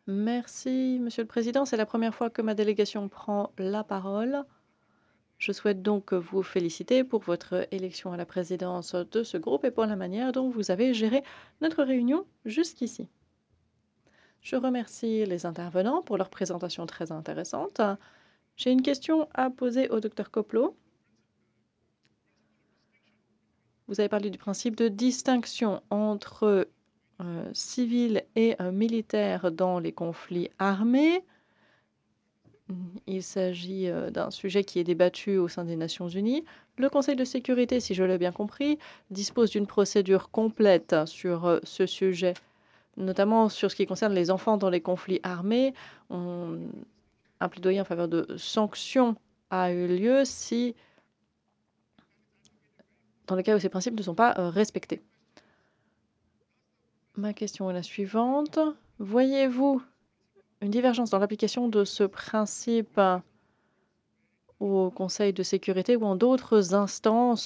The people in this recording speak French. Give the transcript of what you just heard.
Merci, Monsieur le Président. C'est la première fois que ma délégation prend la parole. Je souhaite donc vous féliciter pour votre élection à la présidence de ce groupe et pour la manière dont vous avez géré notre réunion jusqu'ici. Je remercie les intervenants pour leur présentation très intéressante. J'ai une question à poser au docteur Koplo. Vous avez parlé du principe de distinction entre civils et militaires dans les conflits armés. Il s'agit d'un sujet qui est débattu au sein des Nations unies. Le Conseil de sécurité, si je l'ai bien compris, dispose d'une procédure complète sur ce sujet, notamment sur ce qui concerne les enfants dans les conflits armés. Un plaidoyer en faveur de sanctions a eu lieu si, dans le cas où ces principes ne sont pas respectés. Ma question est la suivante. Voyez-vous une divergence dans l'application de ce principe au Conseil de sécurité ou en d'autres instances